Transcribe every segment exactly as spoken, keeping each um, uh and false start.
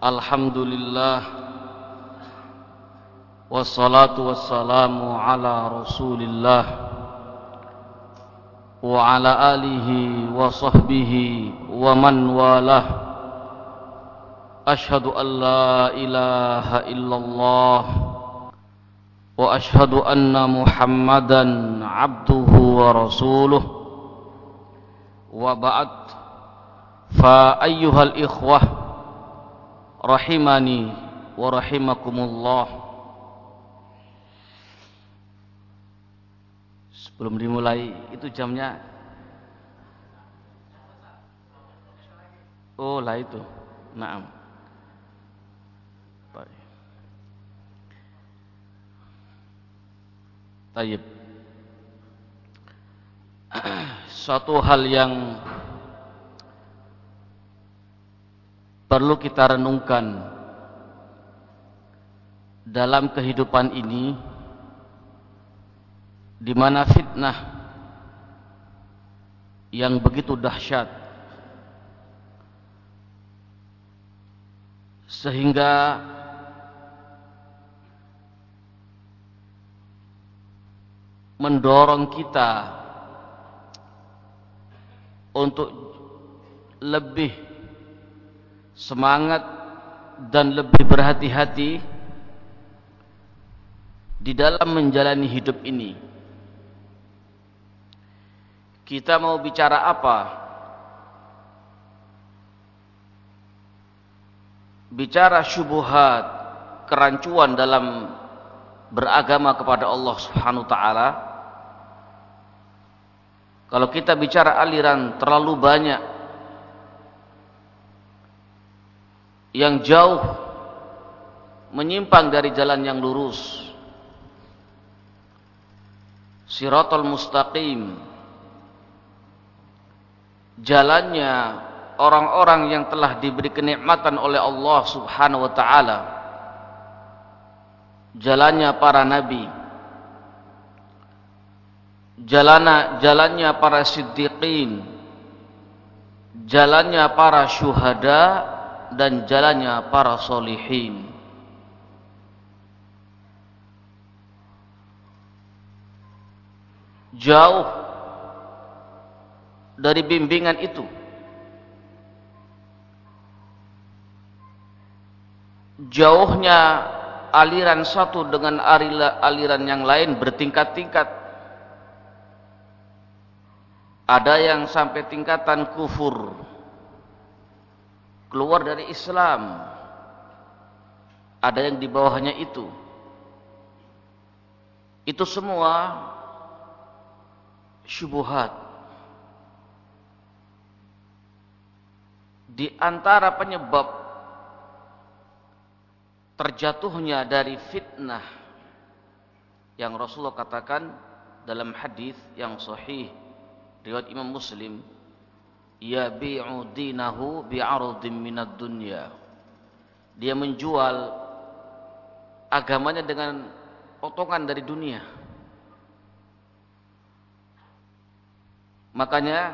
Alhamdulillah, wassalatu wassalamu ala Rasulillah wa ala alihi wa sahbihi wa man walah. Ashhadu an la ilaha illallah wa ashhadu anna Muhammadan abduhu wa rasuluh. Wa ba'd, fa ayyuhal ikhwah rahimani wa rahimakumullah. Sebelum dimulai, itu jamnya. Oh lah itu. Naam. Baik. Tayyib. Suatu hal yang perlu kita renungkan dalam kehidupan ini, di mana fitnah yang begitu dahsyat sehingga mendorong kita untuk lebih semangat dan lebih berhati-hati di dalam menjalani hidup ini. Kita mau bicara apa? Bicara syubhat, kerancuan dalam beragama kepada Allah Subhanahu wa taala. Kalau kita bicara aliran, terlalu banyak yang jauh menyimpang dari jalan yang lurus, Shiratal mustaqim, jalannya orang-orang yang telah diberi kenikmatan oleh Allah Subhanahu wa taala, jalannya para nabi, jalannya jalannya para siddiqin, jalannya para syuhada, dan jalannya para solihin. Jauh dari bimbingan itu, jauhnya aliran satu dengan aliran yang lain bertingkat-tingkat. Ada yang sampai tingkatan kufur, keluar dari Islam. Ada yang di bawahnya itu. Itu semua syubhat. Di antara penyebab terjatuhnya dari fitnah yang Rasulullah katakan dalam hadis yang sahih riwayat Imam Muslim, yabi'u dinahu bi'aradin minad dunya. Dia menjual agamanya dengan potongan dari dunia. Makanya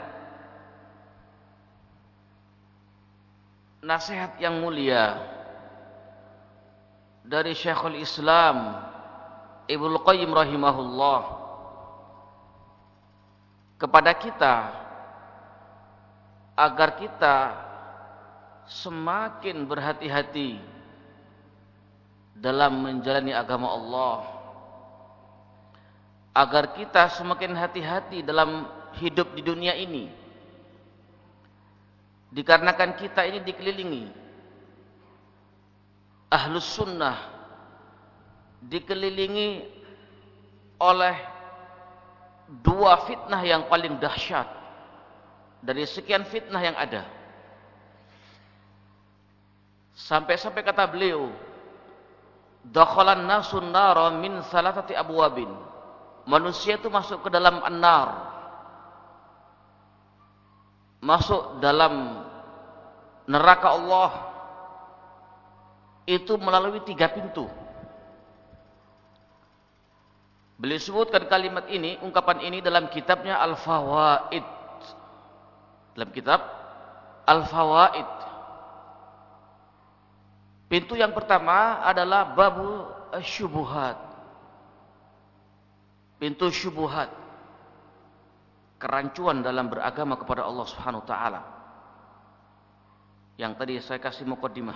nasihat yang mulia dari Syekhul Islam Ibnu Qayyim rahimahullah kepada kita, agar kita semakin berhati-hati dalam menjalani agama Allah, agar kita semakin hati-hati dalam hidup di dunia ini, dikarenakan kita ini dikelilingi ahlus sunnah, dikelilingi oleh dua fitnah yang paling dahsyat dari sekian fitnah yang ada. Sampai-sampai kata beliau, dakhalan nasun nara min salatati abwabin. Manusia itu masuk ke dalam an-nar, masuk dalam neraka Allah itu melalui tiga pintu. Beliau sebutkan kalimat ini, ungkapan ini dalam kitabnya Al-Fawaid. Dalam kitab Al-Fawaid. Pintu yang pertama adalah babu syubuhat. Pintu syubuhat. Kerancuan dalam beragama kepada Allah Subhanahu wa taala. Yang tadi saya kasih muqaddimah.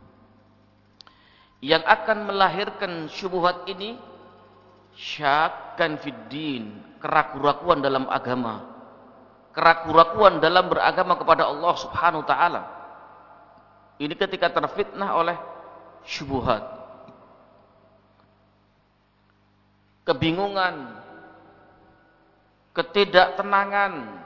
Yang akan melahirkan syubuhat ini syakkan fiddin, keraguan-keraguan dalam agama. Keraguan-keraguan dalam beragama kepada Allah Subhanahu wa taala. Ini ketika terfitnah oleh syubhat. Kebingungan, ketidaktenangan,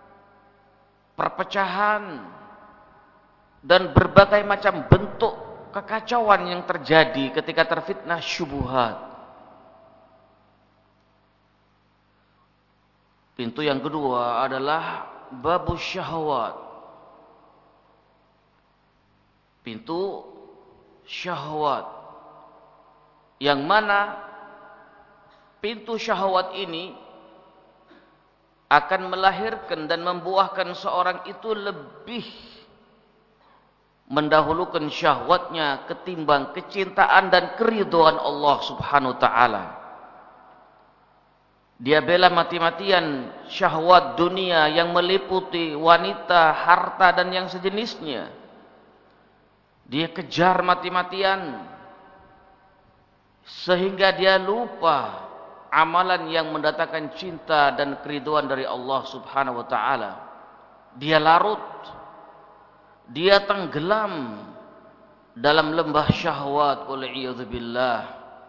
perpecahan, dan berbagai macam bentuk kekacauan yang terjadi ketika terfitnah syubhat. Pintu yang kedua adalah babu syahwat. Pintu syahwat. Yang mana pintu syahwat ini akan melahirkan dan membuahkan seorang itu lebih mendahulukan syahwatnya ketimbang kecintaan dan keridhaan Allah Subhanahu wa taala. Dia bela mati-matian syahwat dunia yang meliputi wanita, harta dan yang sejenisnya. Dia kejar mati-matian sehingga dia lupa amalan yang mendatangkan cinta dan keridhaan dari Allah Subhanahu wa taala. Dia larut, dia tenggelam dalam lembah syahwat, wal'iyadzubillah.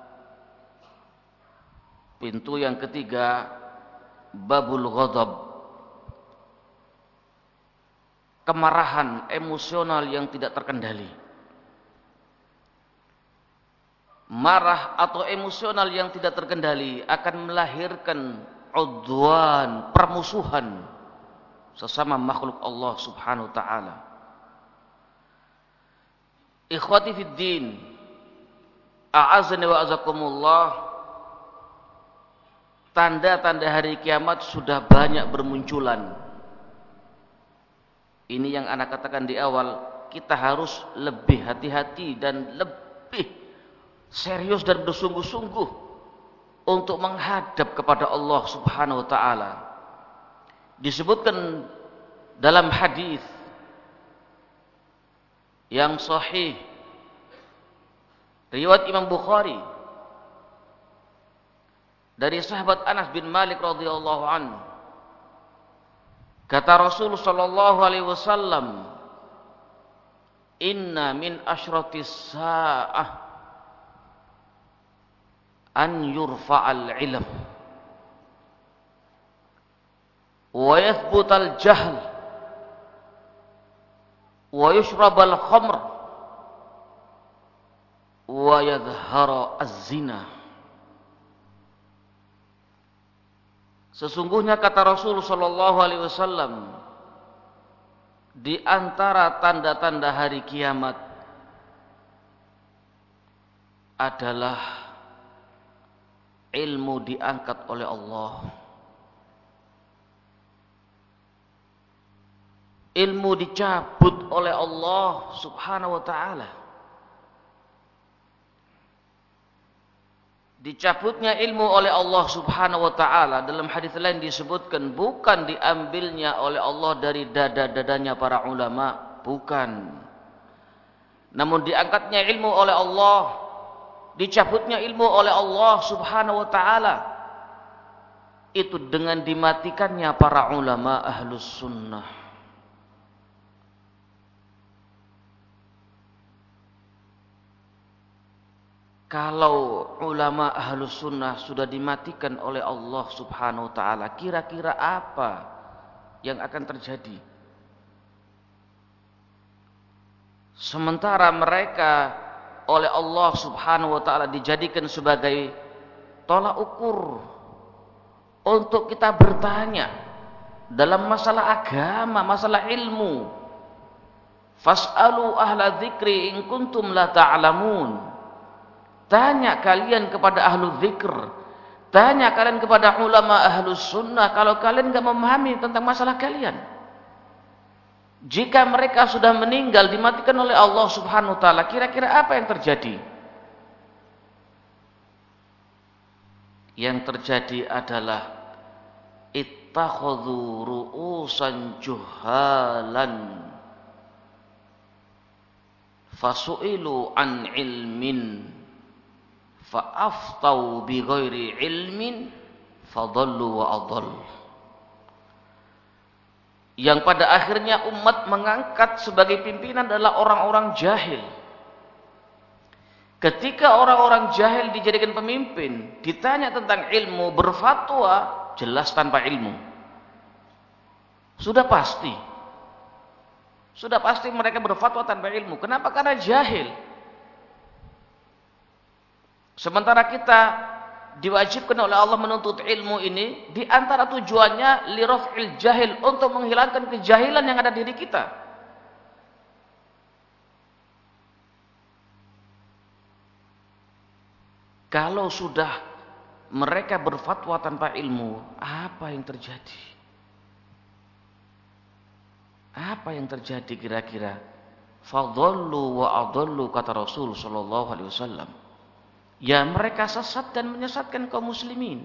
Pintu yang ketiga, babul ghadab. Kemarahan emosional yang tidak terkendali. Marah atau emosional yang tidak terkendali akan melahirkan udwan, permusuhan sesama makhluk Allah Subhanahu wa taala. Ikhwati fid din, a'azzani wa azakumullah. Tanda-tanda hari kiamat sudah banyak bermunculan. Ini yang anak katakan di awal, kita harus lebih hati-hati dan lebih serius dan bersungguh-sungguh untuk menghadap kepada Allah Subhanahu wa taala. Disebutkan dalam hadis yang sahih riwayat Imam Bukhari dari sahabat Anas bin Malik radhiyallahu anhu, kata Rasul sallallahu alaihi wasallam, inna min asyratis saah an yurfa'al ilm wa yathbutal jahl wa yushrabal khamr wa yadhhara az-zina. Sesungguhnya kata Rasul sallallahu alaihi wasallam, di antara tanda-tanda hari kiamat adalah ilmu diangkat oleh Allah. Ilmu dicabut oleh Allah Subhanahu wa taala. Dicabutnya ilmu oleh Allah Subhanahu wa taala, dalam hadis lain disebutkan bukan diambilnya oleh Allah dari dada-dadanya para ulama, bukan. Namun diangkatnya ilmu oleh Allah, dicabutnya ilmu oleh Allah Subhanahu wa taala, itu dengan dimatikannya para ulama ahlus sunnah. Kalau ulama ahlus sunnah sudah dimatikan oleh Allah Subhanahu wa taala, kira-kira apa yang akan terjadi? Sementara mereka oleh Allah Subhanahu wa taala dijadikan sebagai tolak ukur untuk kita bertanya dalam masalah agama, masalah ilmu. Fas'alu ahla dzikri in kuntum la ta'lamun. Tanya kalian kepada ahlu dzikr, tanya kalian kepada ulama ahlus sunnah kalau kalian enggak memahami tentang masalah kalian. Jika mereka sudah meninggal dimatikan oleh Allah Subhanahu wa taala, kira-kira apa yang terjadi? Yang terjadi adalah ittakhadhu ru'usan juhalan fasu'ilu an ilmin fa'aftau bi ghairi ilmin fadallu wa adall. Yang pada akhirnya umat mengangkat sebagai pimpinan adalah orang-orang jahil. Ketika orang-orang jahil dijadikan pemimpin, ditanya tentang ilmu, berfatwa jelas tanpa ilmu. Sudah pasti. Sudah pasti mereka berfatwa tanpa ilmu. Kenapa? Karena jahil. Sementara kita diwajibkan oleh Allah menuntut ilmu ini, di antara tujuannya liraf'il jahil, untuk menghilangkan kejahilan yang ada di diri kita. Kalau sudah mereka berfatwa tanpa ilmu, apa yang terjadi? Apa yang terjadi kira-kira? Fadhallu wa adallu, kata Rasul sallallahu alaihi wasallam. Ya, mereka sesat dan menyesatkan kaum muslimin.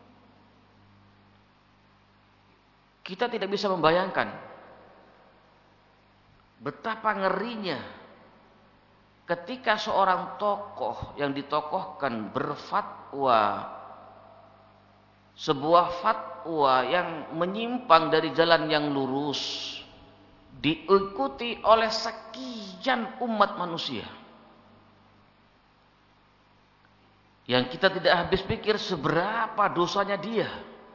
Kita tidak bisa membayangkan betapa ngerinya ketika seorang tokoh yang ditokohkan berfatwa sebuah fatwa yang menyimpang dari jalan yang lurus diikuti oleh sekian umat manusia. Yang kita tidak habis pikir seberapa dosanya dia.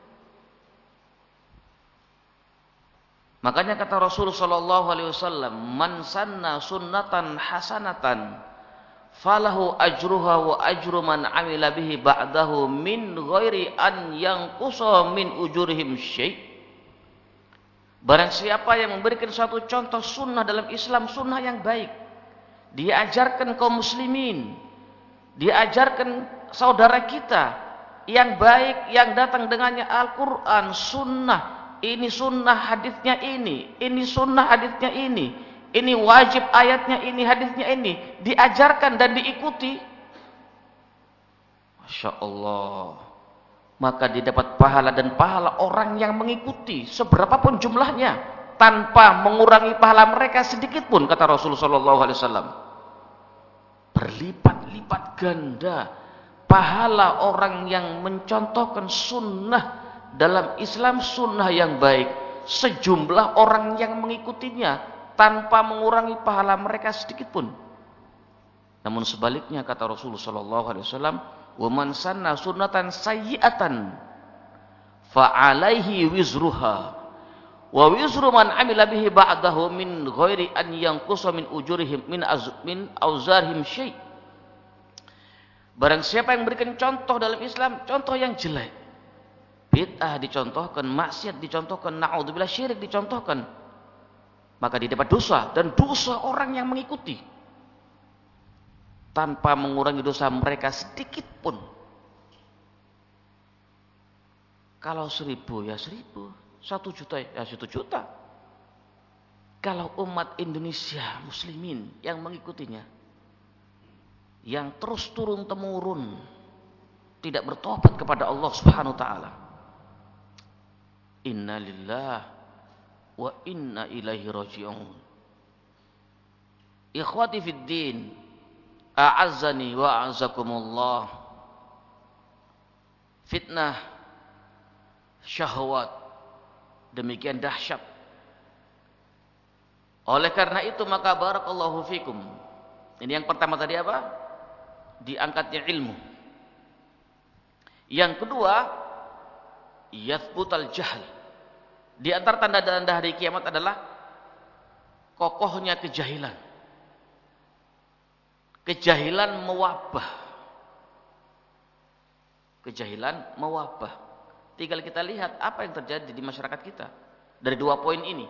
Makanya kata Rasul sallallahu alaihi wasallam, "Man sanna sunnatan hasanatan falahu ajruha wa ajru man amila bihi ba'dahu min ghairi an yanqusa min ujurihim syai'." Barang siapa yang memberikan suatu contoh sunnah dalam Islam, sunnah yang baik, dia ajarkan kaum muslimin, dia ajarkan saudara kita yang baik yang datang dengannya Al-Quran, sunnah, ini sunnah hadisnya ini, ini sunnah hadisnya ini, ini wajib ayatnya ini, hadisnya ini, diajarkan dan diikuti. Masya Allah, maka didapat pahala dan pahala orang yang mengikuti seberapapun jumlahnya, tanpa mengurangi pahala mereka sedikit pun, kata Rasulullah sallallahu alaihi wasallam. Berlipat-lipat ganda pahala orang yang mencontohkan sunnah dalam Islam, sunnah yang baik, sejumlah orang yang mengikutinya tanpa mengurangi pahala mereka sedikit pun. Namun sebaliknya, kata Rasulullah sallallahu alaihi wasallam, "Wa man sanna sunnatan sayyi'atan fa 'alaihi wizruha wa wizru man 'amila bihi ba'dahu min ghairi an yanqusa min ujurihim min az min auzarihim syai'." Barang siapa yang memberikan contoh dalam Islam, contoh yang jelek, bid'ah dicontohkan, maksiat dicontohkan, na'udzubillah syirik dicontohkan, maka dia dapat dosa dan dosa orang yang mengikuti tanpa mengurangi dosa mereka sedikit pun. Kalau seribu ya seribu, satu juta ya satu juta. Kalau umat Indonesia muslimin yang mengikutinya, yang terus turun temurun tidak bertobat kepada Allah Subhanahu wa taala, inna lillahi wa inna ilaihi raji'un. Ikhwati fid din, a'azzani wa a'azzakumullah. Fitnah syahwat demikian dahsyat. Oleh karena itu maka barakallahu fikum. Ini yang pertama tadi apa? Diangkatnya ilmu. Yang kedua, yathbutal jahl. Di antara tanda-tanda hari kiamat adalah kokohnya kejahilan. Kejahilan mewabah. Kejahilan mewabah. Tinggal kita lihat apa yang terjadi di masyarakat kita dari dua poin ini.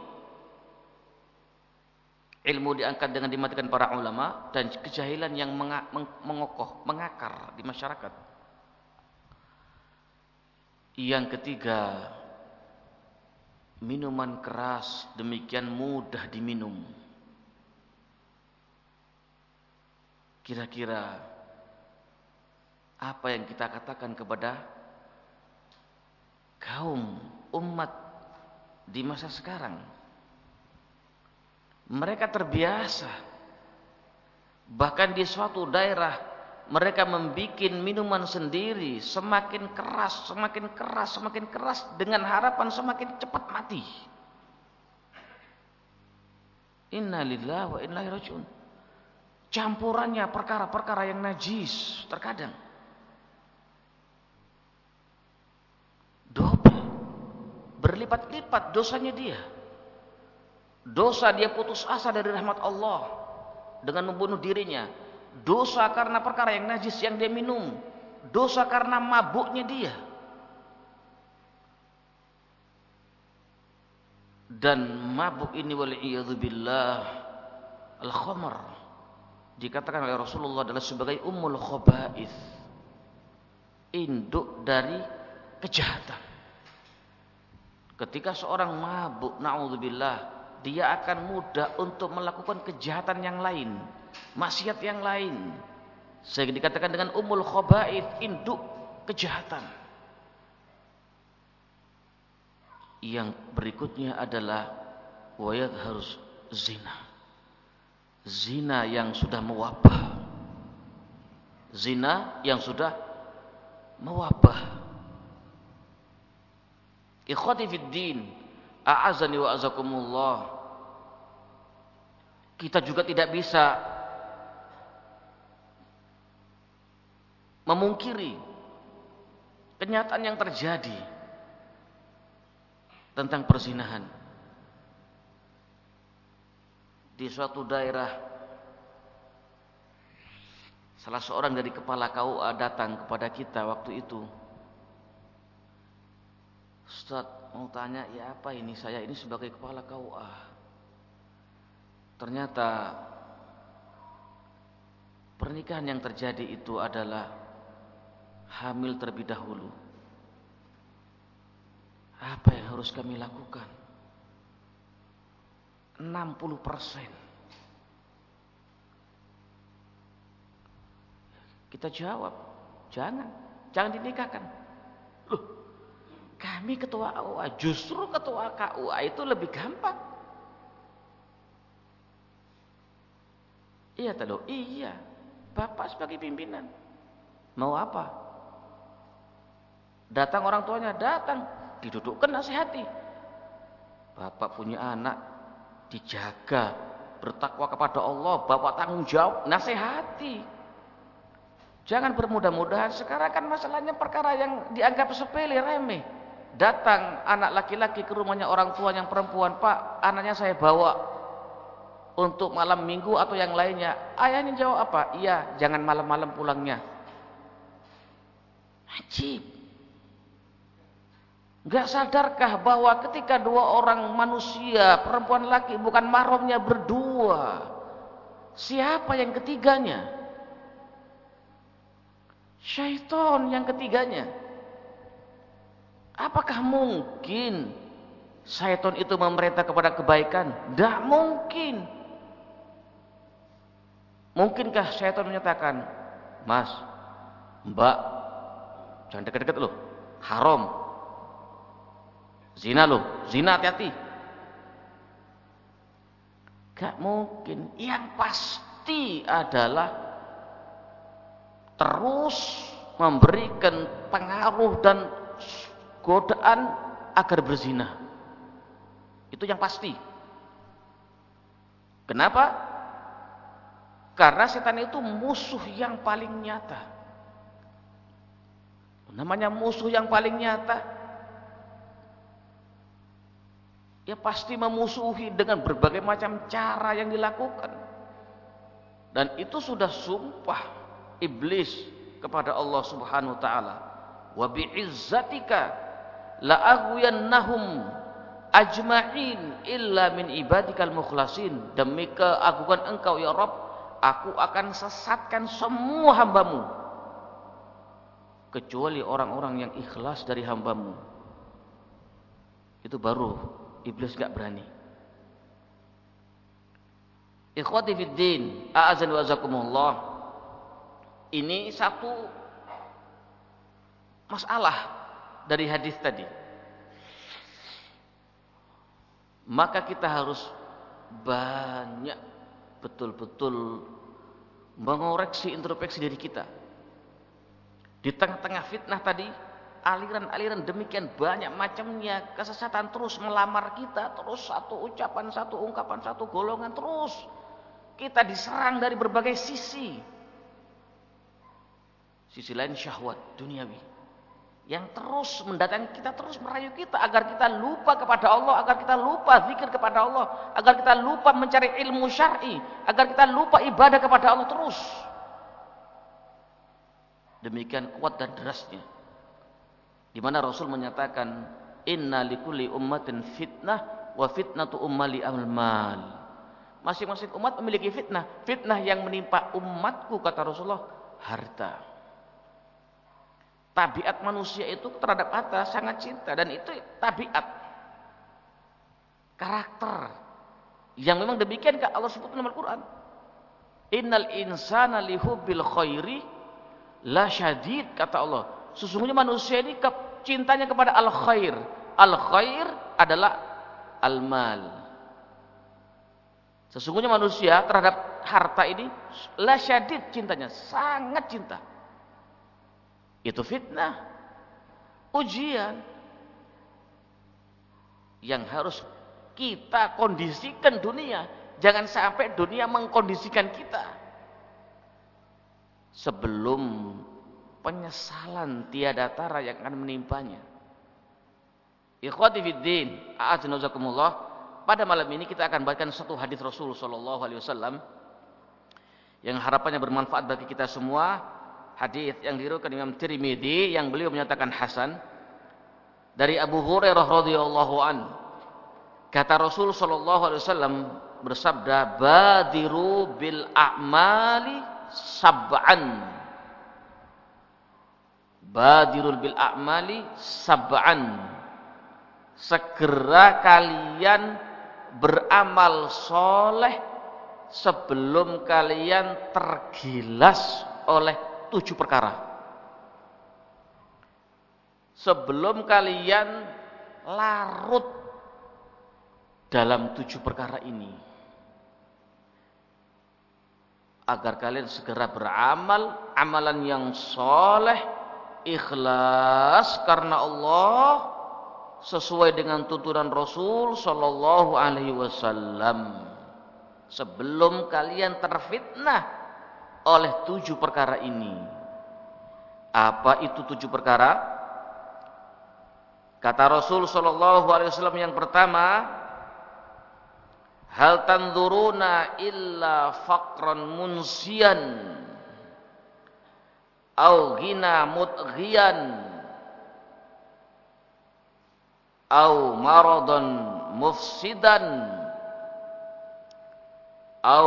Ilmu diangkat dengan dimatikan para ulama, dan kejahilan yang mengokoh, mengakar di masyarakat. Yang ketiga, minuman keras demikian mudah diminum. Kira-kira apa yang kita katakan kepada kaum umat di masa sekarang? Mereka terbiasa, bahkan di suatu daerah mereka membuat minuman sendiri, semakin keras, semakin keras, semakin keras, dengan harapan semakin cepat mati. Inna lillahi wa inna ilaihi raji'un. Campurannya perkara-perkara yang najis terkadang. Double, berlipat-lipat dosanya dia. Dosa dia putus asa dari rahmat Allah dengan membunuh dirinya. Dosa karena perkara yang najis yang dia minum. Dosa karena mabuknya dia. Dan mabuk ini wal'iyadzubillah, al-khamar, dikatakan oleh Rasulullah adalah sebagai ummul khaba'ith, induk dari kejahatan. Ketika seorang mabuk, na'udzubillah, dia akan mudah untuk melakukan kejahatan yang lain, maksiat yang lain, sehingga dikatakan dengan ummul khaba'ith, induk kejahatan. Yang berikutnya adalah wayad harus zina, zina yang sudah mewabah, zina yang sudah mewabah. Ikhwati fid din, a'azani wa azakumullah. Kita juga tidak bisa memungkiri kenyataan yang terjadi tentang perzinahan. Di suatu daerah, salah seorang dari kepala K U A datang kepada kita waktu itu. Ustaz, mau tanya, ya apa ini, saya ini sebagai kepala K U A. Ternyata pernikahan yang terjadi itu adalah hamil terlebih dahulu. Apa yang harus kami lakukan? enam puluh persen. Kita jawab, jangan, jangan dinikahkan. Loh, kami ketua K U A, justru ketua K U A itu lebih gampang. Iya tado, iya. Bapak sebagai pimpinan, mau apa? Datang orang tuanya, datang, didudukkan, nasihati. Bapak punya anak, dijaga, bertakwa kepada Allah, bapak tanggung jawab, nasihati. Jangan bermudah-mudahan. Sekarang kan masalahnya perkara yang dianggap sepele, remeh. Datang anak laki-laki ke rumahnya orang tua yang perempuan, Pak, anaknya saya bawa untuk malam minggu atau yang lainnya. Ayahnya jawab apa? Iya, jangan malam-malam pulangnya. Ajib. Gak sadarkah bahwa ketika dua orang manusia, perempuan laki, bukan mahramnya berdua, siapa yang ketiganya? Syaitan yang ketiganya. Apakah mungkin syaitan itu memerintah kepada kebaikan? Tidak mungkin. Mungkinkah syaitan menyatakan, Mas, Mbak, jangan dekat-dekat loh, haram. Zina loh, zina hati-hati. Gak mungkin. Yang pasti adalah terus memberikan pengaruh dan godaan agar berzina. Itu yang pasti. Kenapa? Karena setan itu musuh yang paling nyata. Namanya musuh yang paling nyata, ya pasti memusuhi dengan berbagai macam cara yang dilakukan. Dan itu sudah sumpah iblis kepada Allah Subhanahu wa taala. Wa bi'izzatika la'aghwiyannahum ajma'in illa min ibadikal mukhlasin. Demi keagungan Engkau ya Rabb, aku akan sesatkan semua hambamu kecuali orang-orang yang ikhlas dari hambamu. Itu baru iblis gak berani. Ikhwati fid din, a'azani wa azakumullah. Ini satu masalah dari hadis tadi. Maka kita harus banyak betul-betul mengoreksi introspeksi diri kita. Di tengah-tengah fitnah tadi, aliran-aliran demikian banyak macamnya, kesesatan terus melamar kita, terus satu ucapan, satu ungkapan, satu golongan, terus kita diserang dari berbagai sisi. Sisi lain syahwat duniawi yang terus mendatangi kita, terus merayu kita agar kita lupa kepada Allah, agar kita lupa zikir kepada Allah, agar kita lupa mencari ilmu syar'i, agar kita lupa ibadah kepada Allah terus. Demikian kuat dan derasnya. Di mana Rasul menyatakan, inna likulli ummatin fitnah wa fitnatu ummali al-mal. Masing-masing umat memiliki fitnah. Fitnah yang menimpa umatku, kata Rasulullah, harta. Tabiat manusia itu terhadap harta sangat cinta, dan itu tabiat, karakter yang memang demikian Allah sebut dalam Al-Quran. Innal insana lihubbil khairi la syadid, kata Allah. Sesungguhnya manusia ini cintanya kepada al-khair. Al-khair adalah al-mal. Sesungguhnya manusia terhadap harta ini la syadid, cintanya sangat cinta. Itu fitnah, ujian yang harus kita kondisikan dunia. Jangan sampai dunia mengkondisikan kita. Sebelum penyesalan tiada tara yang akan menimpanya. Ikhwati fiddin, a'azzanakumullah. Pada malam ini kita akan bacakan satu hadis Rasul sallallahu alaihi wasallam yang harapannya bermanfaat bagi kita semua. Hadis yang diriwayatkan Imam Tirmidzi yang beliau menyatakan hasan dari Abu Hurairah radhiyallahu an. Kata Rasul sallallahu alaihi wasallam bersabda, badiru bil a'mali sab'an. Badirul bil a'mali sab'an. Segera kalian beramal soleh sebelum kalian tergilas oleh tujuh perkara. Sebelum kalian larut dalam tujuh perkara ini, agar kalian segera beramal amalan yang soleh, ikhlas karena Allah, sesuai dengan tuntunan Rasul sallallahu alaihi wasallam, sebelum kalian terfitnah oleh tujuh perkara ini. Apa itu tujuh perkara? Kata Rasul sallallahu alaihi wasallam yang pertama, hal tanzuruna illa faqran munsian au ghina mudghiyan au maradan mufsidan au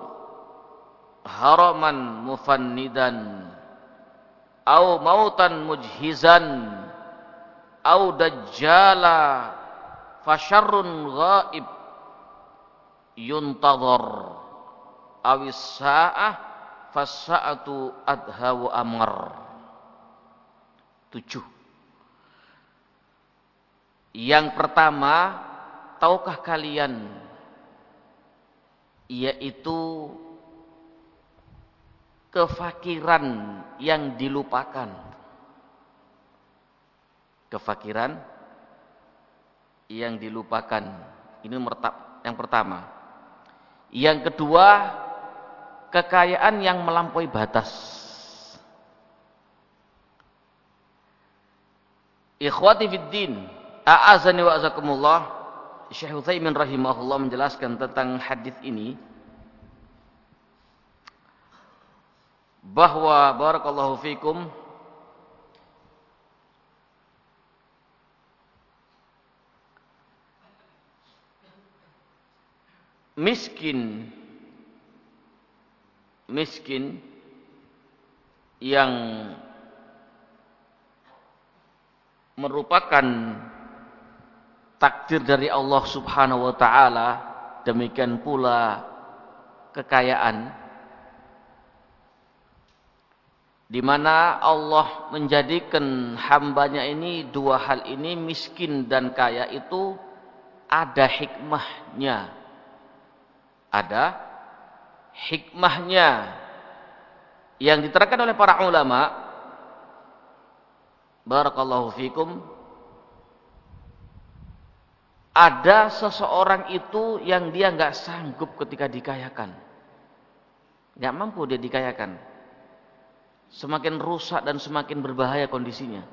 haraman mufannidan au mautan mujhizan au dajjala fasyarrun ghaib yuntadhar awis sa'ah fasa'atu adha wa amr. Tujuh. Yang pertama, tahukah kalian, yaitu kefakiran yang dilupakan. Kefakiran yang dilupakan. Ini yang pertama. Yang kedua, kekayaan yang melampaui batas. Ikhwati fiddin, a'azani wa azakumullah. Syekh Utsaimin rahimahullah menjelaskan tentang hadis ini, bahwa barakallahu fikum, miskin miskin yang merupakan takdir dari Allah Subhanahu wa taala, demikian pula kekayaan, di mana Allah menjadikan hambanya ini, dua hal ini, miskin dan kaya, itu ada hikmahnya. Ada hikmahnya yang diterangkan oleh para ulama. Barakallahu fikum. Ada seseorang itu yang dia nggak sanggup ketika dikayakan, nggak mampu dia dikayakan, semakin rusak dan semakin berbahaya kondisinya.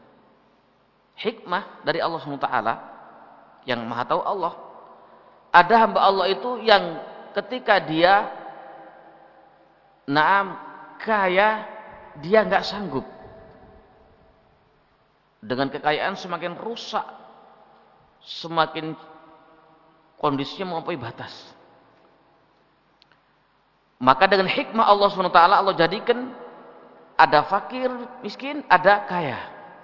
Hikmah dari Allah subhanahu wa taala, yang maha tahu Allah. Ada hamba Allah itu yang ketika dia naam kaya, dia nggak sanggup. Dengan kekayaan semakin rusak, semakin kondisinya melampaui batas. Maka dengan hikmah Allah subhanahu wa taala, Allah jadikan ada fakir, miskin, ada kaya.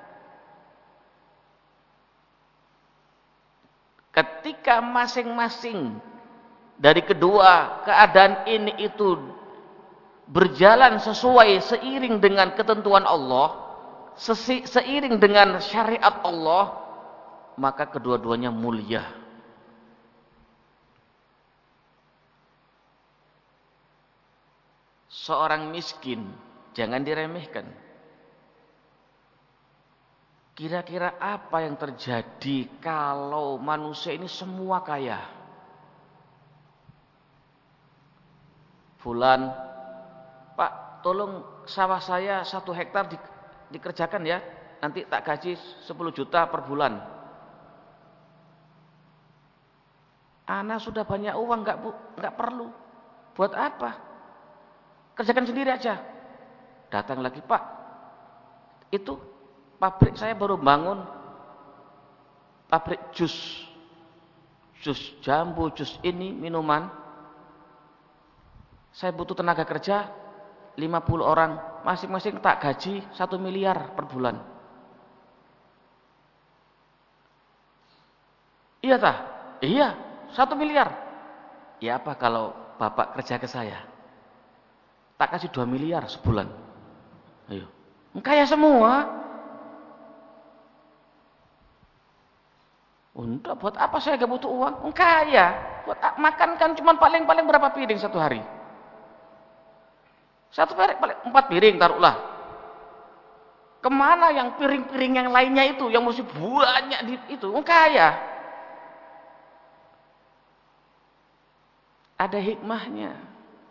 Ketika masing-masing dari kedua keadaan ini itu berjalan sesuai, seiring dengan ketentuan Allah, seiring dengan syariat Allah, maka kedua-duanya mulia. Seorang miskin jangan diremehkan. Kira-kira apa yang terjadi kalau manusia ini semua kaya? Fulan, Pak, tolong sawah saya satu hektar di, dikerjakan ya, nanti tak gaji sepuluh juta per bulan. Ana sudah banyak uang, nggak bu, nggak perlu. Buat apa? Kerjakan sendiri aja. Datang lagi, Pak, itu pabrik saya baru bangun, pabrik jus, jus jambu, jus ini minuman. Saya butuh tenaga kerja lima puluh orang, masing-masing tak gaji satu miliar per bulan. Iya tah? Iya, satu miliar. Ya apa kalau Bapak kerja ke saya? Tak kasih dua miliar sebulan. Ayo. Kaya semua. Untuk buat apa saya gak butuh uang? Kaya. Buat makan kan cuma paling-paling berapa piring satu hari? Satu piring, paling empat piring taruhlah. Kemana yang piring-piring yang lainnya itu, yang mesti banyak di, itu? Kaya. Ada hikmahnya.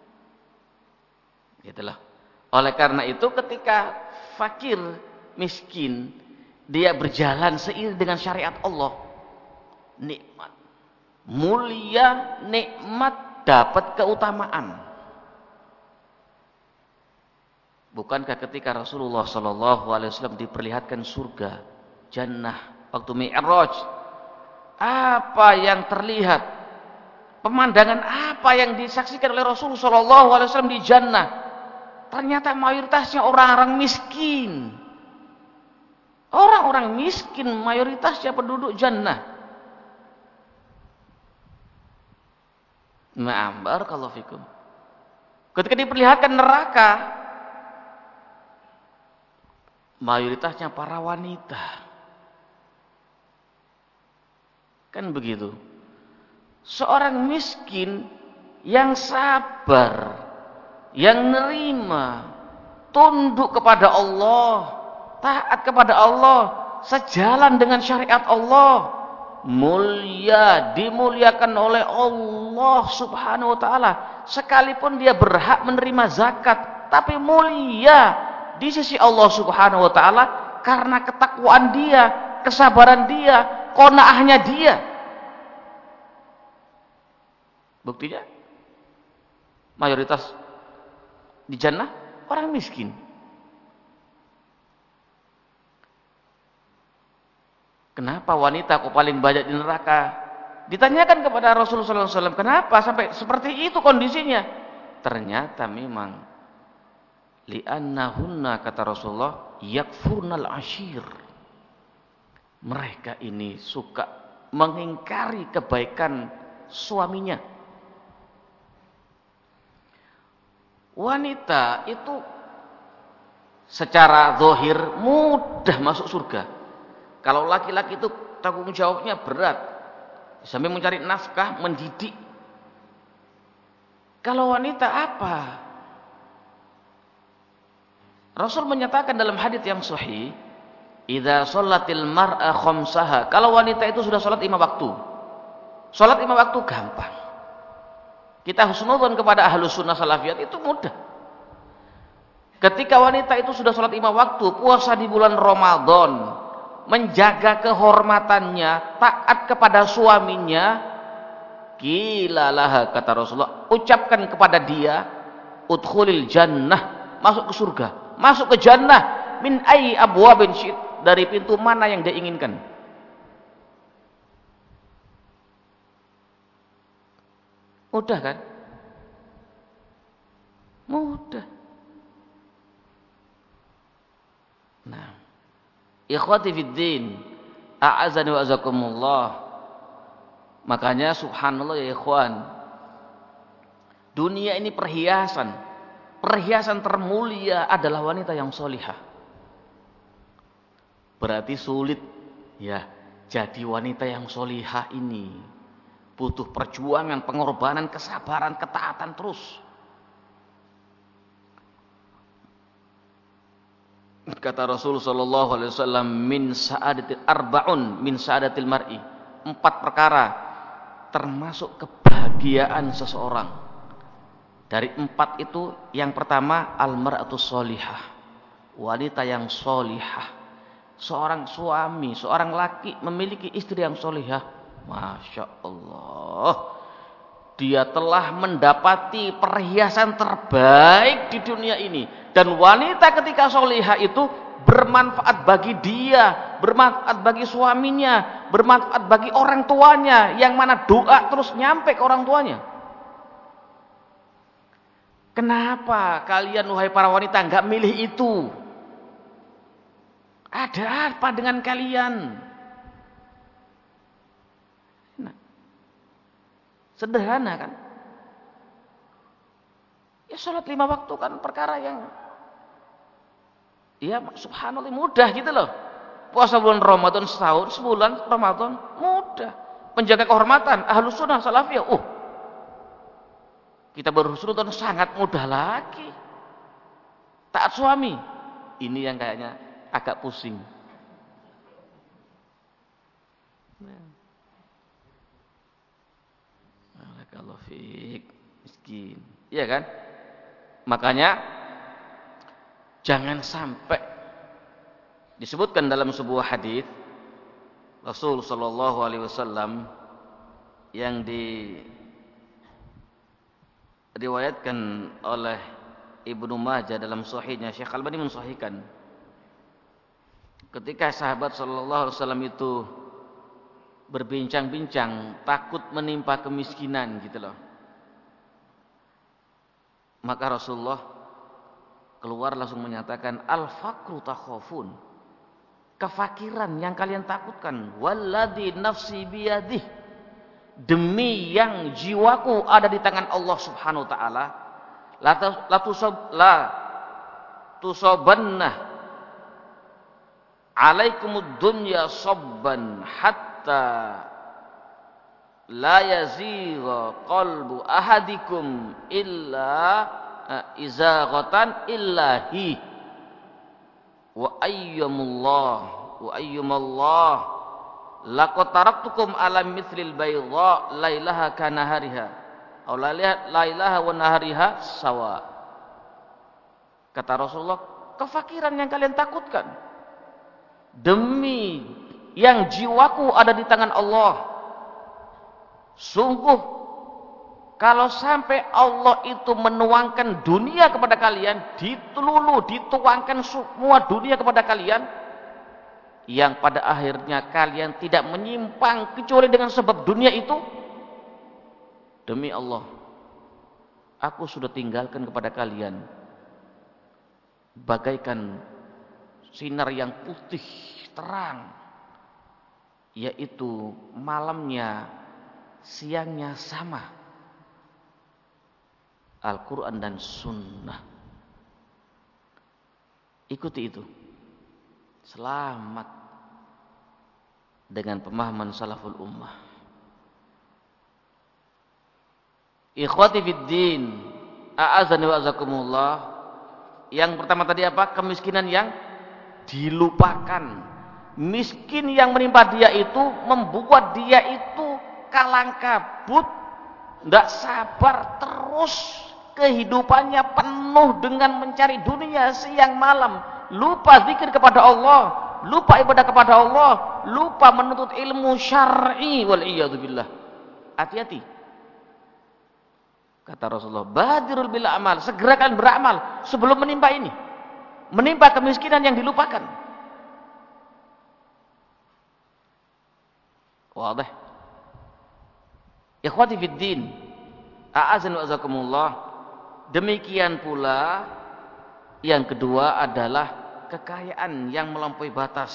Gitulah. Oleh karena itu ketika fakir, miskin, dia berjalan seiring dengan syariat Allah, nikmat, mulia, nikmat, dapat keutamaan. Bukankah ketika Rasulullah Shallallahu Alaihi Wasallam diperlihatkan surga, jannah, waktu Mi'raj, apa yang terlihat? Pemandangan apa yang disaksikan oleh Rasulullah Shallallahu Alaihi Wasallam di jannah? Ternyata mayoritasnya orang-orang miskin. Orang-orang miskin mayoritasnya penduduk jannah. Na'am, barakallahu fikum. Ketika diperlihatkan neraka, mayoritasnya para wanita. Kan begitu. Seorang miskin yang sabar, yang nerima, tunduk kepada Allah, taat kepada Allah, sejalan dengan syariat Allah, mulia, dimuliakan oleh Allah Subhanahu wa taala. Sekalipun dia berhak menerima zakat, tapi mulia di sisi Allah Subhanahu wa taala karena ketakwaan dia, kesabaran dia, qanaahnya dia. Buktinya mayoritas di jannah orang miskin. Kenapa wanita kok paling banyak di neraka? Ditanyakan kepada Rasulullah shallallahu alaihi wasallam, kenapa sampai seperti itu kondisinya? Ternyata memang li'annahunna, kata Rasulullah, yakfurnal ashir. Mereka ini suka mengingkari kebaikan suaminya. Wanita itu secara zahir mudah masuk surga. Kalau laki-laki itu tanggung jawabnya berat, sampai mencari nafkah, mendidik. Kalau wanita apa? Rasul menyatakan dalam hadits yang sahih, idza shallatil mar'a khamsaha. Kalau wanita itu sudah salat lima waktu. Salat lima waktu gampang. Kita husnudzon kepada ahlus sunnah salafiyat itu mudah. Ketika wanita itu sudah salat lima waktu, puasa di bulan Ramadan, menjaga kehormatannya, taat kepada suaminya, qilalaha, kata Rasulullah, ucapkan kepada dia, udkhulil jannah, masuk ke surga, masuk ke jannah, min ayyi abwabin syi'it, dari pintu mana yang dia inginkan. Mudah kan? Mudah. Nah, ikhwati fiddin, a'azani wa azakumullah. Makanya subhanallah ya ikhwan, dunia ini perhiasan. Perhiasan termulia adalah wanita yang solihah. Berarti sulit ya jadi wanita yang solihah ini. Butuh perjuangan, pengorbanan, kesabaran, ketaatan terus. Kata Rasul sallallahu alaihi wasallam, min sa'adatil arba'un min sa'adatil mar'i. Empat perkara termasuk kebahagiaan seseorang. Dari empat itu yang pertama al-mar'atus sholihah. Wanita yang sholihah. Seorang suami, seorang laki memiliki istri yang sholihah. Masya Allah, dia telah mendapati perhiasan terbaik di dunia ini. Dan wanita ketika solihah itu bermanfaat bagi dia, bermanfaat bagi suaminya, bermanfaat bagi orang tuanya, yang mana doa terus nyampe ke orang tuanya. Kenapa kalian wahai para wanita nggak milih itu? Ada apa dengan kalian? Sederhana kan? Ya sholat lima waktu kan perkara yang ya subhanallah mudah gitu loh. Puasa bulan Ramadan setahun, sebulan Ramadan mudah. Penjaga kehormatan ahlus sunnah salafiyah. Uh, kita berhusnudzon sangat mudah lagi. Taat suami, ini yang kayaknya agak pusing. Kalau fik miskin, iya kan? Makanya jangan sampai disebutkan dalam sebuah hadis Rasul sallallahu alaihi wasallam yang diriwayatkan oleh Ibnu Majah dalam sahihnya, Syekh Albani mensahihkan. Ketika sahabat sallallahu alaihi wasallam itu berbincang-bincang, takut menimpa kemiskinan gitu loh. Maka Rasulullah keluar langsung menyatakan, al-faqru takhafun. Kefakiran yang kalian takutkan. Walladzi nafsi biyadih. Demi yang jiwaku ada di tangan Allah Subhanahu wa taala, la tusab la tusabanna alaikumud dunya sabban hatta la yazigha qalbu ahadikum illa izaghatan illahi wa ayyamullah wa ayyumallah laqad taraktukum ala mithlil bayda lailaha kanahariha aw lailaha wa nahariha sawa. Kata Rasulullah, kefakiran yang kalian takutkan demi yang jiwaku ada di tangan Allah. Sungguh kalau sampai Allah itu menuangkan dunia kepada kalian, ditululu, dituangkan semua dunia kepada kalian, yang pada akhirnya kalian tidak menyimpang kecuali dengan sebab dunia itu, demi Allah, aku sudah tinggalkan kepada kalian bagaikan sinar yang putih terang yaitu malamnya, siangnya sama. Al-Quran dan Sunnah. Ikuti itu. Selamat dengan pemahaman salaful ummah. Ikhwati fiddin, a'azani wa azakumullah. Yang pertama tadi apa? Kemiskinan yang dilupakan. Miskin yang menimpa dia itu membuat dia itu kalang kabut, tidak sabar, terus kehidupannya penuh dengan mencari dunia siang malam, lupa zikir kepada Allah, lupa ibadah kepada Allah, lupa menuntut ilmu syar'i, wal iyadzubillah. Hati-hati. Kata Rasulullah, badirul bil amal, segerakan beramal sebelum menimpa ini, menimpa kemiskinan yang dilupakan. Wadah. Ikhwati fiddin, a'azan wa azakumullah. Demikian pula yang kedua adalah kekayaan yang melampaui batas.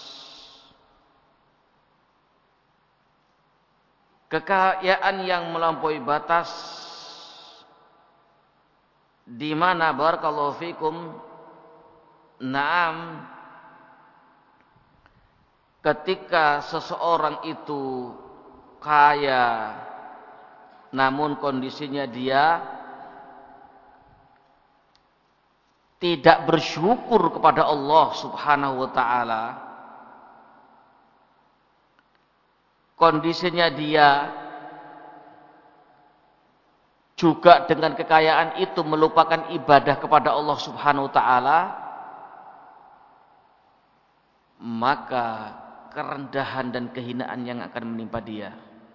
Kekayaan yang melampaui batas, di mana barakallahu fikum, naam, ketika seseorang itu kaya namun kondisinya dia tidak bersyukur kepada Allah Subhanahu wa taala, kondisinya dia juga dengan kekayaan itu melupakan ibadah kepada Allah Subhanahu wa taala, maka kerendahan dan kehinaan yang akan menimpa dia.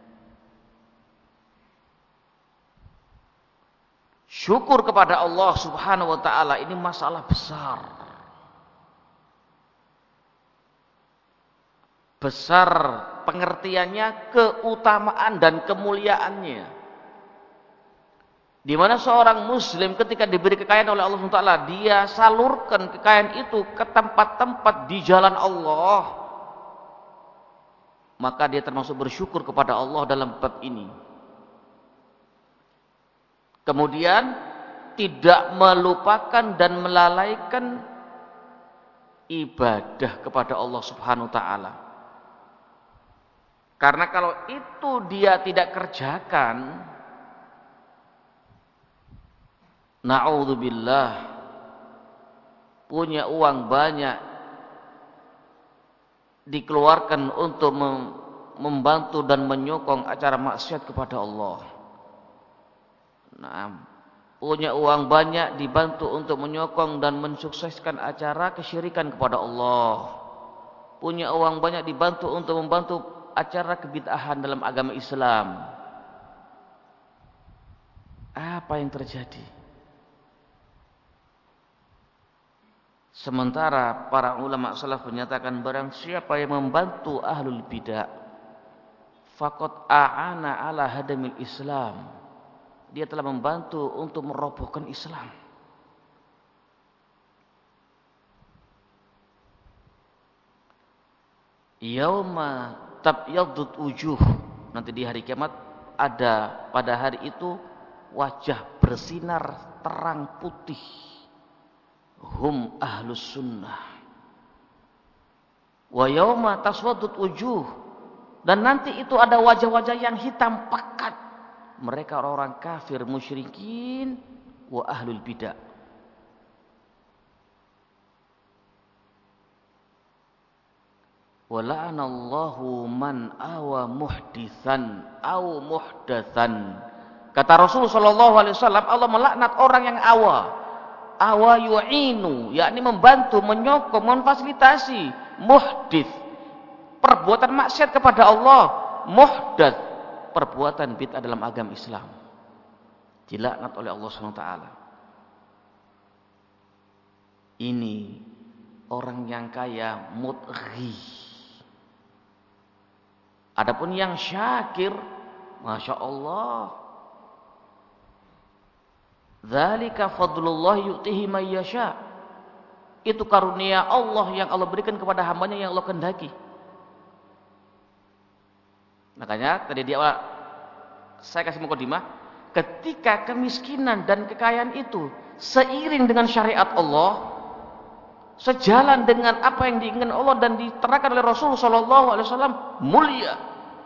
Syukur kepada Allah Subhanahu wa taala ini masalah besar. Besar pengertiannya, keutamaan dan kemuliaannya. Di mana seorang muslim ketika diberi kekayaan oleh Allah Subhanahu wa taala, dia salurkan kekayaan itu ke tempat-tempat di jalan Allah, maka dia termasuk bersyukur kepada Allah dalam bab ini. Kemudian tidak melupakan dan melalaikan ibadah kepada Allah Subhanahu wa taala. Karena kalau itu dia tidak kerjakan, na'udzubillah, punya uang banyak dikeluarkan untuk membantu dan menyokong acara maksiat kepada Allah. Nah, punya uang banyak dibantu untuk menyokong dan mensukseskan acara kesyirikan kepada Allah. Punya uang banyak dibantu untuk membantu acara kebid'ahan dalam agama Islam. Apa yang terjadi? Sementara para ulama salaf menyatakan barang siapa yang membantu ahlul bidah, faqad a'ana ala hadamil Islam. Dia telah membantu untuk merobohkan Islam. Yauma tabyaddut wujuh, nanti di hari kiamat ada pada hari itu wajah bersinar terang putih. Hum ahlus sunnah. Wa yauma taswaddut wujuh, dan nanti itu ada wajah-wajah yang hitam pekat. Mereka orang-orang kafir, musyrikin, wa ahlul bidah. Wa la'anallahu man awa muhditsan aw muhdatsan. Kata Rasulullah sallallahu alaihi wasallam, Allah melaknat orang yang awa. Awa yu'inu, yakni membantu, menyokong, memfasilitasi muhdits, perbuatan maksiat kepada Allah. Muhdats, perbuatan bid'ah dalam agama Islam, dilaknat oleh Allah Subhanahu wa taala. Ini orang yang kaya mudghi. Adapun yang syakir, masya Allah, dzalika fadlullah yu'tihi may yasha. Itu karunia Allah yang Allah berikan kepada hambanya yang Allah kehendaki. Makanya tadi di awal saya kasih mukadimah, ketika kemiskinan dan kekayaan itu seiring dengan syariat Allah, sejalan dengan apa yang diinginkan Allah dan diterangkan oleh Rasul sallallahu alaihi wasallam, mulia.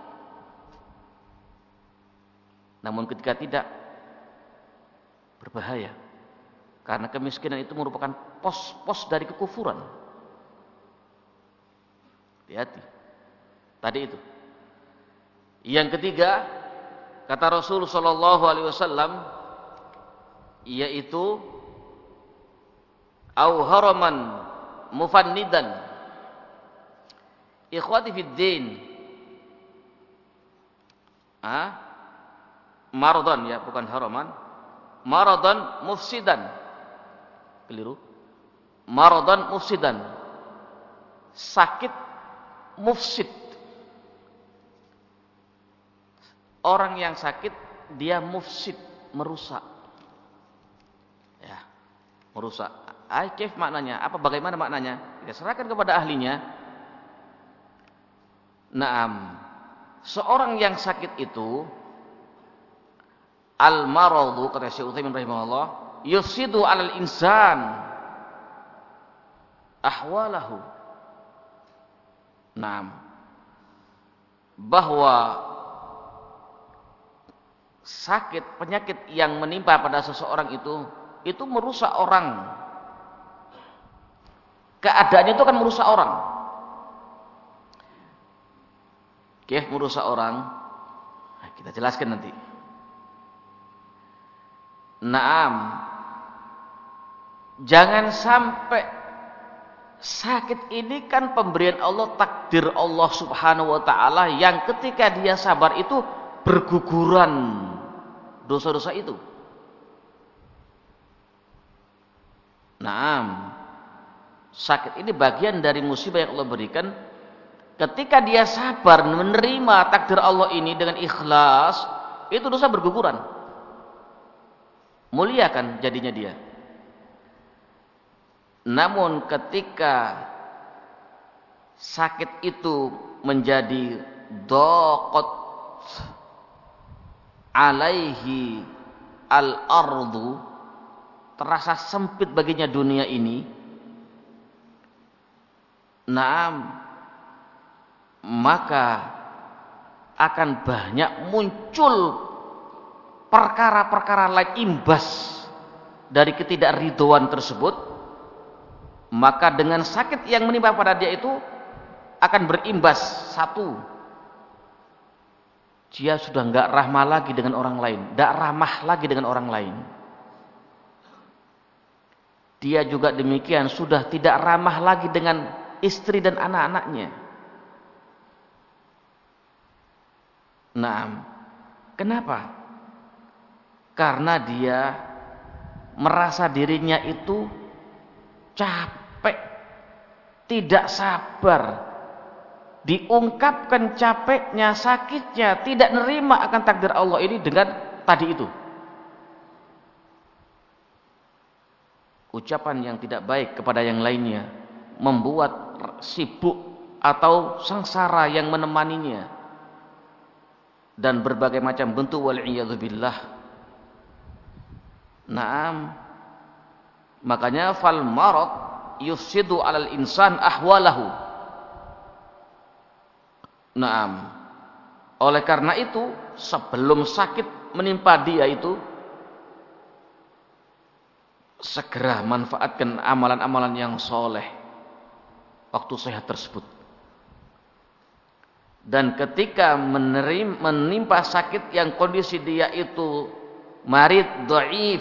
Namun ketika tidak, berbahaya. Karena kemiskinan itu merupakan pos-pos dari kekufuran. Hati-hati. Tadi itu. Yang ketiga, kata Rasul sallallahu alaihi wasallam, yaitu au haraman mufannidan. Ikhwati fid din. Ah? Maradan ya, bukan haraman. Maradan mufsidan. Keliru. Maradan mufsidan. Sakit mufsid. Orang yang sakit dia mufsid, merusak. Ya, merusak. Ah, kif maknanya? Apa bagaimana maknanya? Kita serahkan kepada ahlinya. Naam. Seorang yang sakit itu al-maradu, kata Syekh Utsaimin rahimahullah, yusidu 'alal insan ahwalahu. Naam. Bahwa sakit, penyakit yang menimpa pada seseorang itu itu merusak orang. Keadaannya itu akan merusak orang. Oke, merusak orang. Nah, kita jelaskan nanti. Naam. Jangan sampai sakit ini kan pemberian Allah, takdir Allah Subhanahu wa taala yang ketika dia sabar itu berguguran dosa-dosa itu. Naam. Sakit ini bagian dari musibah yang Allah berikan. Ketika dia sabar menerima takdir Allah ini dengan ikhlas, itu dosa berguguran. Muliakan jadinya dia. Namun ketika sakit itu menjadi daqat alaihi al-ardu, terasa sempit baginya dunia ini, naam, maka akan banyak muncul perkara-perkara lain imbas dari ketidakridhoan tersebut. Maka dengan sakit yang menimpa pada dia itu akan berimbas, satu, dia sudah enggak rahmah lagi dengan orang lain, enggak ramah lagi dengan orang lain. Dia juga demikian sudah tidak ramah lagi dengan istri dan anak-anaknya. Nah, kenapa? Karena dia merasa dirinya itu capek, tidak sabar, diungkapkan capeknya, sakitnya, tidak nerima akan takdir Allah ini dengan tadi itu. Ucapan yang tidak baik kepada yang lainnya, membuat sibuk atau sengsara yang menemaninya, dan berbagai macam bentuk wal'iyadzubillah. Naam. Makanya fal marad yufsidu 'alal insan ahwalahu. Naam. Oleh karena itu, sebelum sakit menimpa dia itu, segera manfaatkan amalan-amalan yang soleh waktu sehat tersebut. Dan ketika menerim, menimpa sakit yang kondisi dia itu marid, dhaif,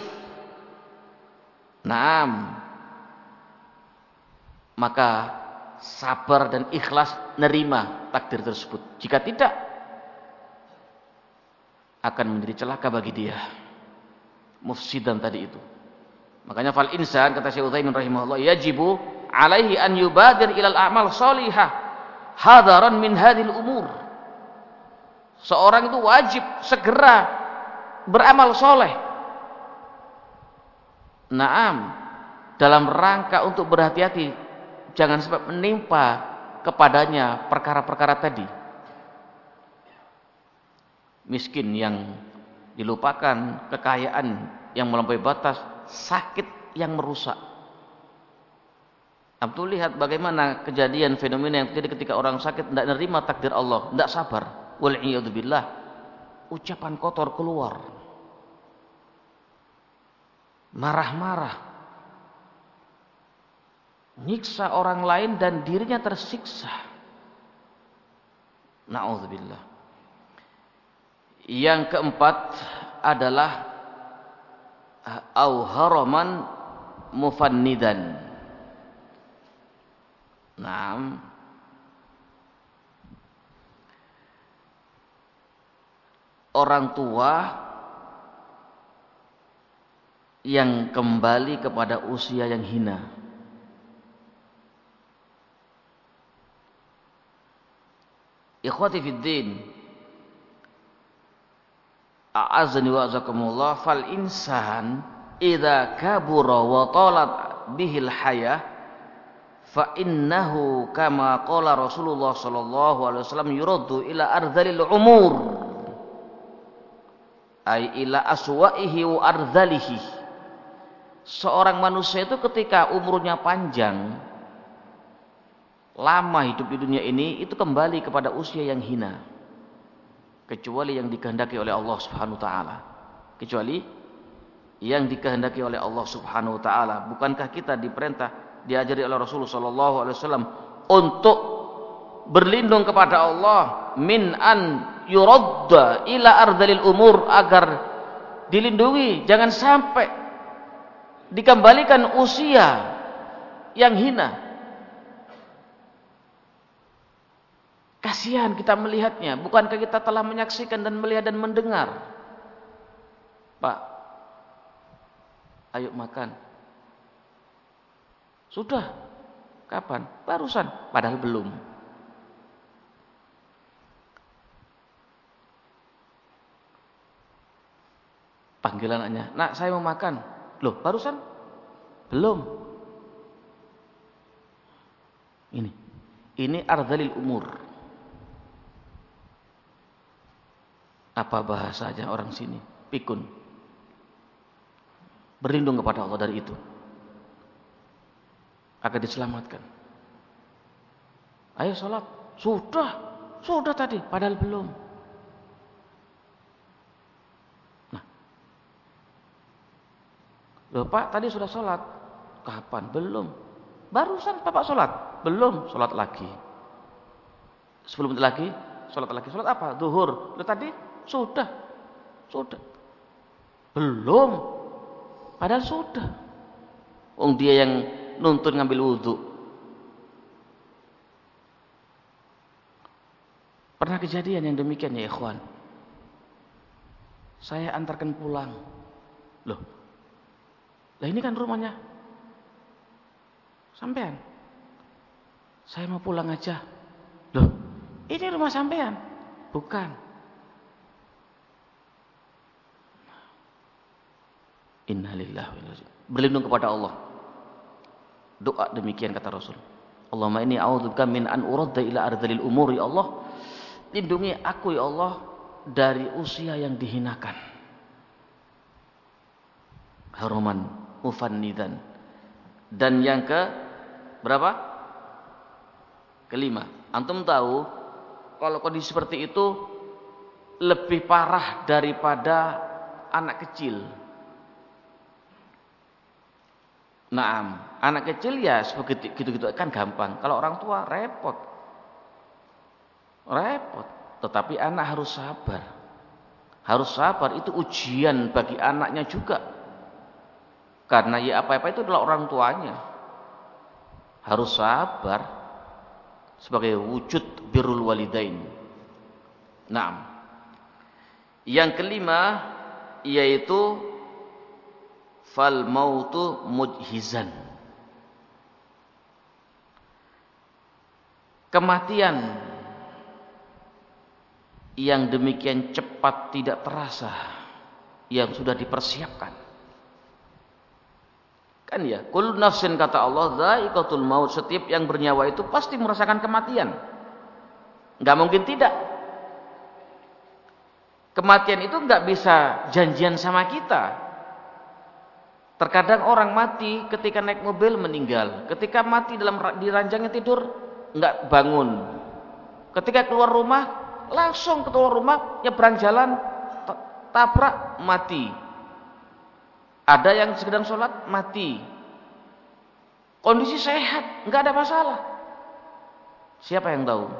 naam, maka sabar dan ikhlas nerima takdir tersebut. Jika tidak, akan menjadi celaka bagi dia, mufsidan tadi itu. Makanya fal insan, kata Syekh Utsaimin rahimahullah, yajibu alaihi an yubadir ilal a'mal shalihah hadaran min hadhil umur. Seorang itu wajib segera beramal soleh. Naam, dalam rangka untuk berhati-hati jangan sampai menimpa kepadanya perkara-perkara tadi. miskin yang dilupakan, kekayaan yang melampaui batas, sakit yang merusak. Abdul lihat bagaimana kejadian fenomena yang terjadi ketika orang sakit tidak menerima takdir Allah, tidak sabar. Wal'iyadzubillah, ucapan kotor keluar, marah-marah, nyiksa orang lain dan dirinya tersiksa. Na'udzubillah. Yang keempat adalah au haraman mufannidan. Naam. Orang tua yang kembali kepada usia yang hina. Ikhwati fid din, a'azzani wa azakumullah, fal insan idza kabura wa talat bihil hayah fa innahu kama qala Rasulullah sallallahu alaihi wasallam yuraddu ila ardhalil umur ay ila aswaihi wa ardhalihi. Seorang manusia itu ketika umurnya panjang, lama hidup di dunia ini, itu kembali kepada usia yang hina, kecuali yang dikehendaki oleh Allah Subhanahu wa taala. Kecuali yang dikehendaki oleh Allah Subhanahu wa taala. Bukankah kita diperintah, diajari oleh Rasulullah sallallahu alaihi wasallam untuk berlindung kepada Allah min an yuradda ila ardhalil umur, agar dilindungi jangan sampai dikembalikan usia yang hina. Kasihan kita melihatnya. Bukankah kita telah menyaksikan dan melihat dan mendengar? Pak, ayo makan. Sudah. Kapan? Barusan. Padahal belum. Panggilan anaknya, nak saya mau makan. Loh, barusan? Belum. Ini. Ini ardhalil umur. Apa bahasanya orang sini? Pikun. Berlindung kepada Allah dari itu, agar diselamatkan. Ayo sholat. Sudah. Sudah tadi. Padahal belum. Nah. Loh Pak, tadi sudah sholat. Kapan? Belum. Barusan Bapak sholat. Belum. Sholat lagi. Sebelum itu lagi. Sholat lagi. Sholat apa? Zuhur. Loh tadi? Sudah. Sudah. Belum. Padahal sudah. Wong dia yang nuntun ngambil wudhu. Pernah kejadian yang demikian ya ikhwan. Saya antarkan pulang. Loh. Lah ini kan rumahnya sampean. Saya mau pulang aja. Loh. Ini rumah sampean. Bukan. Innalillahi wa inna ilaihi raji'un. Berlindung kepada Allah. Doa demikian kata Rasul. Allahumma inni a'udzubika min an uradda ila ardhalil umur. Ya Allah, lindungi aku ya Allah dari usia yang dihinakan. Haruman mufannidan. Dan yang ke berapa? Kelima. Antum tahu kalau kondisi seperti itu lebih parah daripada anak kecil. Naam, anak kecil ya seperti gitu-gitu kan gampang. Kalau orang tua repot. Repot. Tetapi anak harus sabar. Harus sabar, itu ujian bagi anaknya juga. Karena ya apa-apa itu adalah orang tuanya. Harus sabar sebagai wujud birrul walidain. Naam. Yang kelima yaitu fal mautu mujhizan. Kematian yang demikian cepat tidak terasa, yang sudah dipersiapkan. Kan ya, kullu nafsin kata Allah, dha'iqatul maut, setiap yang bernyawa itu pasti merasakan kematian. Enggak mungkin tidak. Kematian itu nggak bisa janjian sama kita. Terkadang orang mati ketika naik mobil meninggal, ketika mati dalam di ranjangnya tidur nggak bangun, ketika keluar rumah langsung keluar rumah nyebrang jalan tabrak mati. Ada yang sedang sholat mati, kondisi sehat nggak ada masalah. Siapa yang tahu?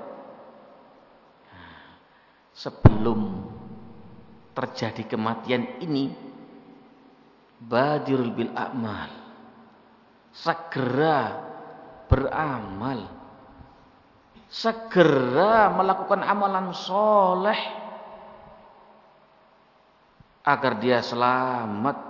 Sebelum terjadi kematian ini, badirul bil a'mal, segera beramal, segera melakukan amalan soleh agar dia selamat.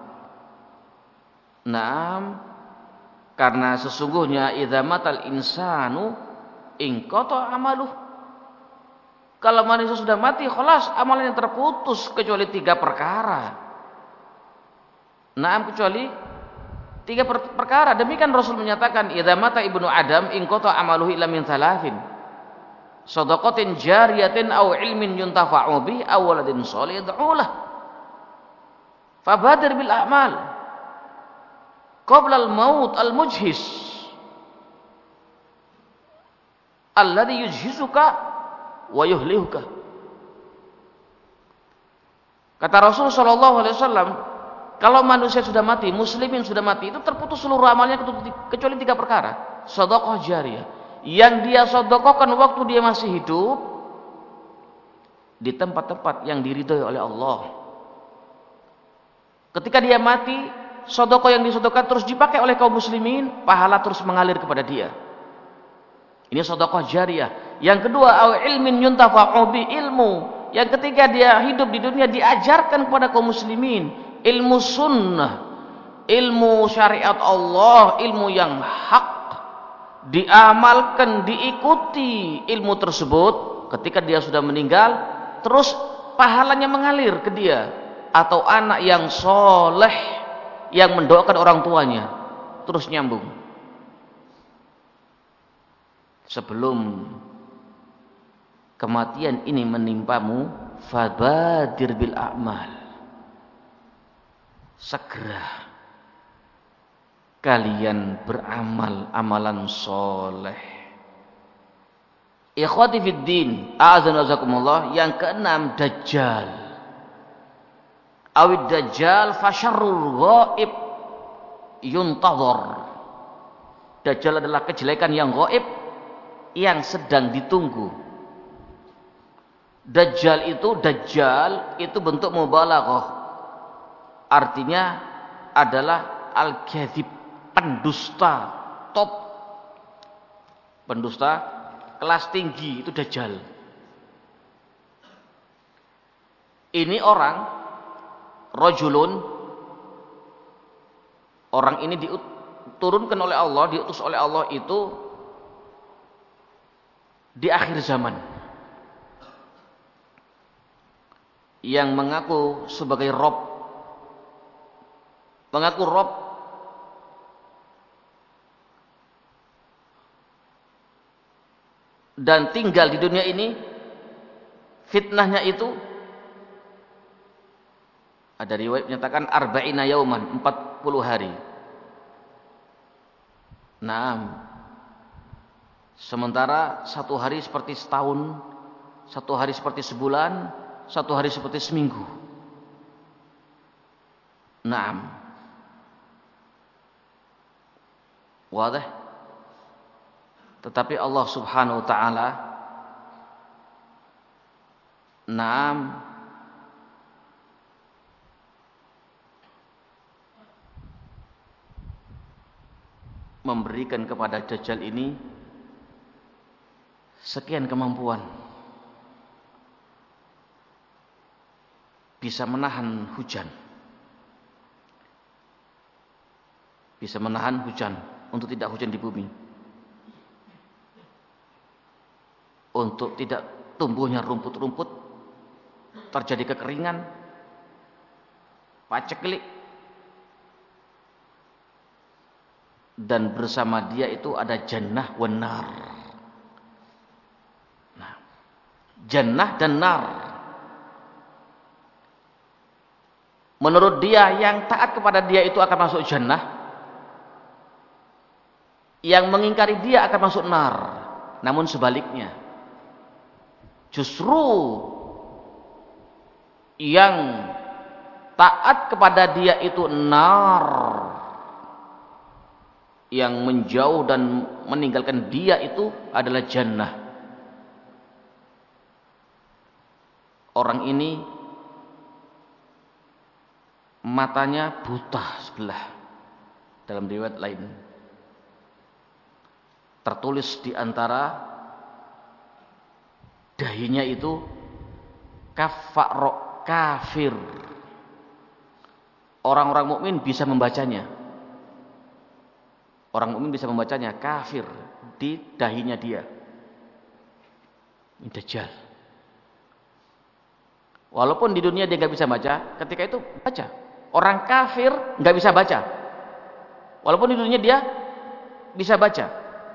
Naam, karena sesungguhnya idza matal insanu inqata amaluh. Kalau manusia sudah mati, khalas amalannya terputus kecuali tiga perkara. Naam, kecuali tiga per perkara. Demikian Rasul menyatakan, idza mata ibnu Adam inqata amaluhu illa min thalathin. Shadaqatin jariyatin aw ilmin yuntafa'u bih aw waladin shalih yad'u lah. Fabadir bil a'mal qabla al-maut al-mujhis alladhi yujhizuka wa yuhlihuka. Kata Rasul sallallahu alaihi wasallam, kalau manusia sudah mati, muslimin sudah mati, itu terputus seluruh amalnya kecuali tiga perkara. Shadaqah jariyah, yang dia sedekahkan waktu dia masih hidup di tempat-tempat yang diridhoi oleh Allah. Ketika dia mati, sedekah yang disedekahkan terus dipakai oleh kaum muslimin, pahala terus mengalir kepada dia. Ini sedekah jariyah. Yang kedua, au ilmin yuntafa'u bi, ilmu yang ketika dia hidup di dunia diajarkan kepada kaum muslimin, ilmu sunnah, ilmu syariat Allah, ilmu yang hak, diamalkan, diikuti ilmu tersebut. Ketika dia sudah meninggal, terus pahalanya mengalir ke dia. Atau anak yang soleh yang mendoakan orang tuanya, terus nyambung. Sebelum kematian ini menimpamu, fabadir bil a'mal, segera kalian beramal amalan soleh. Ikhwati fid din, a'adzana wazakumullah. Yang keenam, dajjal. Awid dajjal fasyarrul ghaib yuntadhar. Dajjal adalah kejelekan yang ghaib yang sedang ditunggu. Dajjal itu dajjal itu bentuk mubalaghah. Artinya adalah al-kadzib, pendusta top, pendusta kelas tinggi, itu dajjal. Ini orang rajulun, orang ini diturunkan oleh Allah, diutus oleh Allah itu di akhir zaman, yang mengaku sebagai Rob, mengaku Rob, dan tinggal di dunia ini. Fitnahnya itu ada riwayat menyatakan arba'ina yauman, empat puluh hari. Naam. Sementara satu hari seperti setahun, satu hari seperti sebulan, satu hari seperti seminggu. Naam. Wadah. Tetapi Allah Subhanahu wa taala, naam, memberikan kepada Dajjal ini sekian kemampuan, bisa menahan hujan, bisa menahan hujan untuk tidak hujan di bumi, untuk tidak tumbuhnya rumput-rumput, terjadi kekeringan, paceklik, dan bersama dia itu ada jannah wan nar. Nah, jannah dan nar. menurut dia yang taat kepada dia itu akan masuk jannah, yang mengingkari dia akan masuk nar. Namun sebaliknya, justru yang taat kepada dia itu nar, yang menjauh dan meninggalkan dia itu adalah jannah. Orang ini matanya buta sebelah, dalam riwayat lain tertulis di antara dahinya itu kafar kafir. Orang-orang mukmin bisa membacanya. Orang mukmin bisa membacanya, kafir di dahinya dia. Ini Dajjal. Walaupun di dunia dia nggak bisa baca, ketika itu baca. Orang kafir nggak bisa baca. Walaupun di dunia dia bisa baca.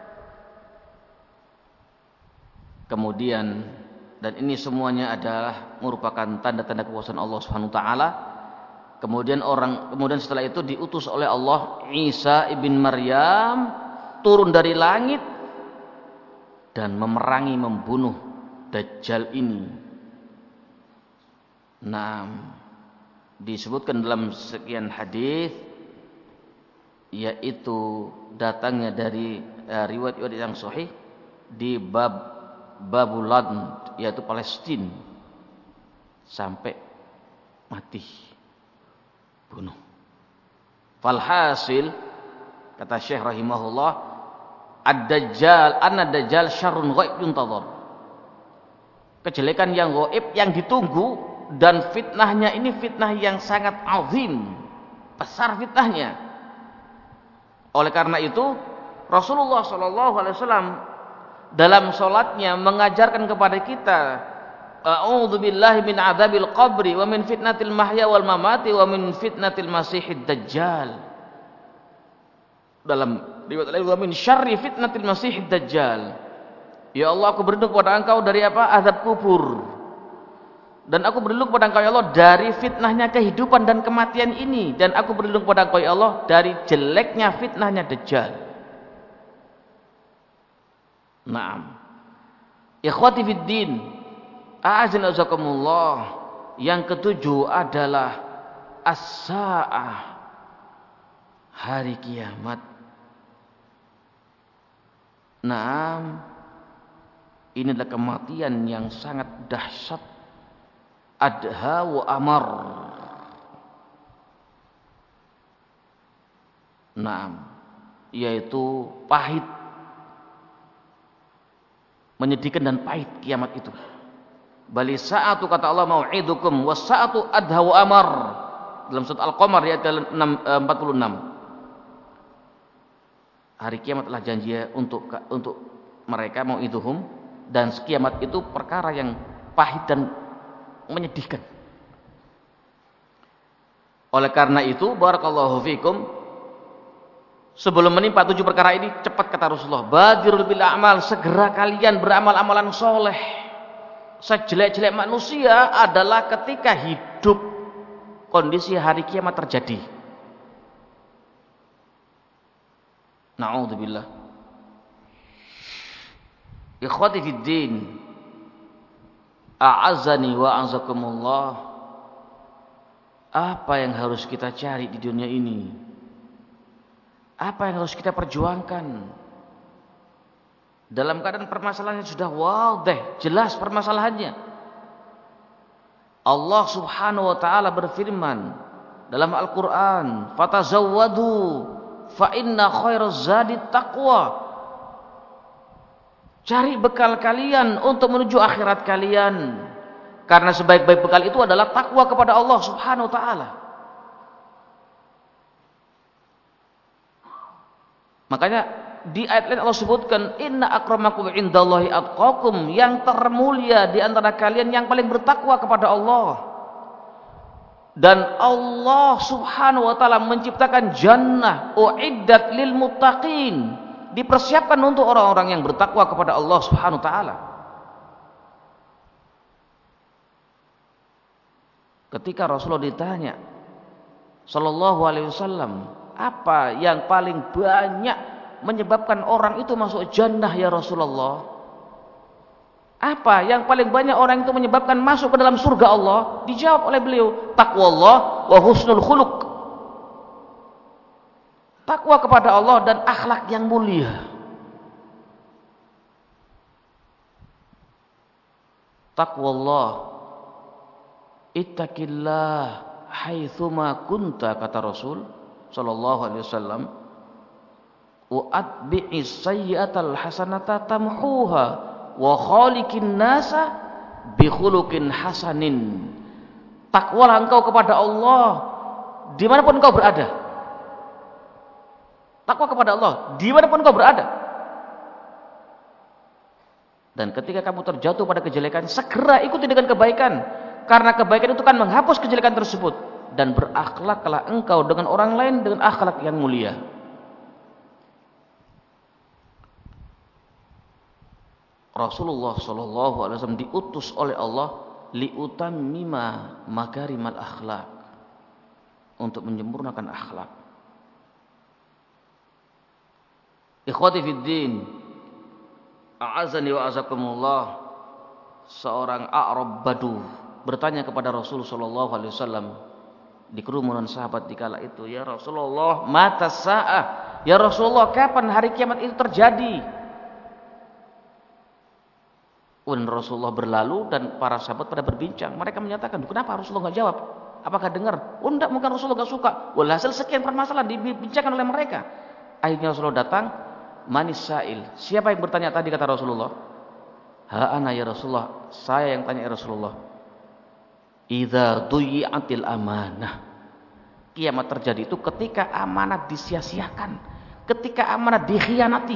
Kemudian, dan ini semuanya adalah merupakan tanda-tanda kekuasaan Allah Subhanahu wa taala. Kemudian orang kemudian setelah itu diutus oleh Allah Isa ibn Maryam turun dari langit dan memerangi, membunuh Dajjal ini. Nah, disebutkan dalam sekian hadis, yaitu datangnya dari uh, riwayat-riwayat yang sahih di bab Babul Ladn, yaitu Palestina, sampai mati. Bunuh. Falhasil, kata Syekh rahimahullah, ad-dajjal anna dajjal syarrun ghaib yuntadhar. Kejelekan yang gaib yang ditunggu, dan fitnahnya ini fitnah yang sangat azim, besar fitnahnya. Oleh karena itu Rasulullah shallallahu alaihi wasallam dalam sholatnya mengajarkan kepada kita, a'udzu billahi min adzabil qabri wa min fitnatil mahya wal mamati wa min fitnatil masihid dajjal. Dalam riwayat lain, wa min syarri fitnatil masihid dajjal. Ya Allah, aku berlindung kepada Engkau dari apa? Azab kubur. Dan aku berlindung kepada Engkau ya Allah dari fitnahnya kehidupan dan kematian ini, dan aku berlindung kepada Engkau ya Allah dari jeleknya fitnahnya dajjal. Naam. Ikhwati fid din, a'azina uzakumullah. Yang ketujuh adalah as-sa'ah, hari kiamat. Naam, ini adalah kematian yang sangat dahsyat. Adha wa amar. Naam, yaitu pahit, menyedihkan dan pahit kiamat itu. Bali sa'atu, kata Allah, mau'idukum was sa'atu adha wa amar, dalam surat Al-Qamar ayat empat puluh enam. Hari kiamat adalah janji untuk untuk mereka, mau'iduhum, dan kiamat itu perkara yang pahit dan menyedihkan. Oleh karena itu, barakallahu fikum, sebelum menimpa tujuh perkara ini, cepat kata Rasulullah, badirul bil a'mal, segera kalian beramal amalan soleh. Sejelek-jelek manusia adalah ketika hidup kondisi hari kiamat terjadi. Na'udzubillah. Ikhwati fid din, a'azzani wa a'azzakumullah. Apa yang harus kita cari di dunia ini? Apa yang harus kita perjuangkan? Dalam keadaan permasalahannya sudah wadih, jelas permasalahannya. Allah Subhanahu wa taala berfirman dalam Al-Qur'an, "Fatazawwadu fa inna khairaz zadi taqwa." Cari bekal kalian untuk menuju akhirat kalian, karena sebaik-baik bekal itu adalah takwa kepada Allah Subhanahu wa taala. Makanya di ayat lain Allah sebutkan, inna akramakum indallahi atqakum, yang termulia di antara kalian yang paling bertakwa kepada Allah. Dan Allah Subhanahu wa taala menciptakan jannah uiddat lil muttaqin, dipersiapkan untuk orang-orang yang bertakwa kepada Allah Subhanahu wa taala. Ketika Rasulullah ditanya sallallahu alaihi wasallam, apa yang paling banyak menyebabkan orang itu masuk jannah ya Rasulullah? Apa yang paling banyak orang itu menyebabkan masuk ke dalam surga Allah? Dijawab oleh beliau, taqwallah wa husnul khuluq. Takwa kepada Allah dan akhlak yang mulia. Taqwallah, ittaqillah haitsuma kunta, kata Rasul sallallahu alaihi wasallam. Wa atbi'is sayyi'atal hasanata tamhuha wa khaliqin nasa bi khuluqin hasanin. Takwalah engkau kepada Allah dimanapun engkau berada. Takwa kepada Allah dimanapun engkau berada. Dan ketika kamu terjatuh pada kejelekan, segera ikuti dengan kebaikan, karena kebaikan itu kan menghapus kejelekan tersebut. Dan berakhlaklah engkau dengan orang lain dengan akhlak yang mulia. Rasulullah sallallahu alaihi wasallam diutus oleh Allah liutammima makarimal akhlak, untuk menyempurnakan akhlak. Ikhwati fid din, a'azani wa azakumullah. Seorang A'rab Badu bertanya kepada Rasul sallallahu alaihi wasallam di kerumunan sahabat di kala itu, ya Rasulullah, mata sa'ah? Ya Rasulullah, kapan hari kiamat itu terjadi? Dan Rasulullah berlalu dan para sahabat pada berbincang. Mereka menyatakan, kenapa Rasulullah enggak jawab? Apakah dengar? Oh enggak, mungkin Rasulullah enggak suka. Walhasil sekian permasalahan dibincangkan oleh mereka. Akhirnya Rasulullah datang. Manis sa'il, siapa yang bertanya tadi, kata Rasulullah? Ha ana ya Rasulullah, saya yang tanya ya Rasulullah. Idza duyi'atil amanah. Kiamat terjadi itu ketika amanah disia-siakan, ketika amanah dikhianati.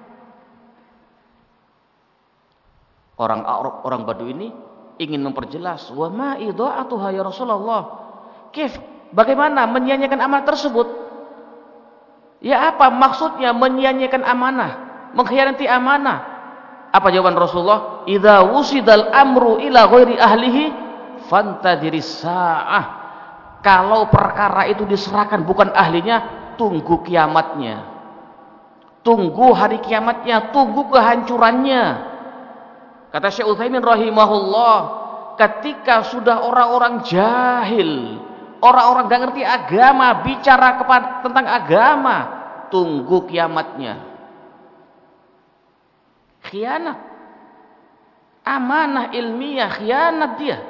Orang Arab, orang Badu ini ingin memperjelas, wa ma idha'atuha ya Rasulullah. Kif, bagaimana menyia-nyiakan amanah tersebut? Ya apa maksudnya menyia-nyiakan amanah, mengkhianati amanah? Apa jawaban Rasulullah? Idza wusidal amru ila ghairi ahlihi fantadiris sa'ah. Kalau perkara itu diserahkan bukan ahlinya, tunggu kiamatnya. Tunggu hari kiamatnya, tunggu kehancurannya. Kata Syekh Utsaimin rahimahullah, ketika sudah orang-orang jahil, orang-orang gak ngerti agama, bicara kepada, tentang agama, tunggu kiamatnya. Khianat. Amanah ilmiah, khianat dia.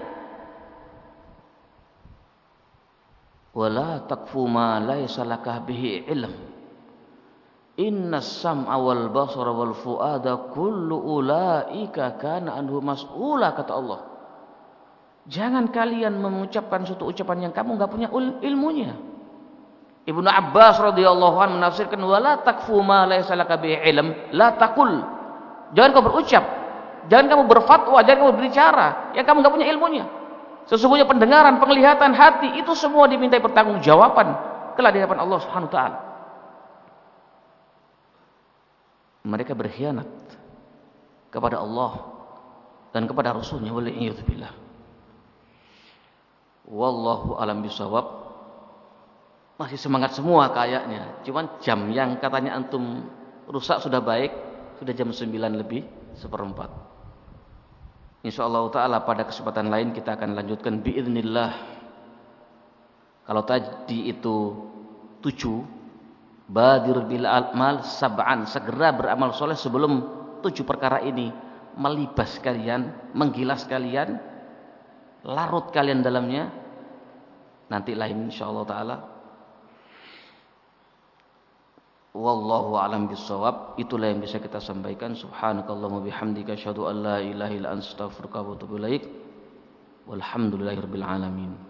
Wala taqfu ma laysa laka bihi ilm. Innas sam'a wal basara wal fuada kullu ulaika kana anhu mas'ula, kata Allah. Jangan kalian mengucapkan suatu ucapan yang kamu enggak punya ilmunya. Ibnu Abbas radhiyallahu anhu menafsirkan, wala taqfu ma laysa laka bihi ilm, la taqul. Jangan kau berucap, jangan kamu berfatwa, jangan kamu berbicara yang kamu enggak punya ilmunya. Sesungguhnya pendengaran, penglihatan, hati itu semua dimintai pertanggungjawaban kelak di hadapan Allah Subhanahu wa taala. Mereka berkhianat kepada Allah dan kepada Rasulnya, waliyadzubillah. Wallahu alam bisawab. Masih semangat semua kayaknya. Cuman jam yang katanya antum rusak sudah baik, sudah jam sembilan lebih seperempat. Insyaallah taala pada kesempatan lain kita akan lanjutkan biiznillah. Kalau tadi itu tujuh, badir bil amal sab'an, segera beramal soleh sebelum tujuh perkara ini melibas kalian, menggilas kalian, larut kalian dalamnya. Nanti lain insyaallah taala. Wallahu a'lam bissawab. Itulah yang bisa kita sampaikan. Subhanakallahumma bihamdika asyhadu an la ilaha illa anta astaghfiruka wa atubu ilaik. Walhamdulillahirabbil alamin.